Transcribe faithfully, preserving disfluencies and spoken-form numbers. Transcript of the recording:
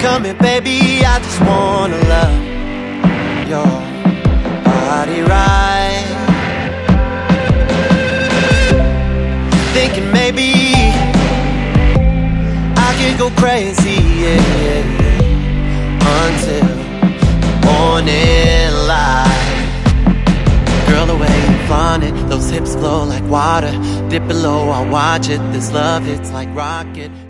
Come here, baby, I just wanna love your body right. Thinking maybe I could go crazy, yeah, yeah, yeah, until morning light. Girl, the way you flaunt it, those hips flow like water. Dip below, I'll watch it. This love, it's like rocket.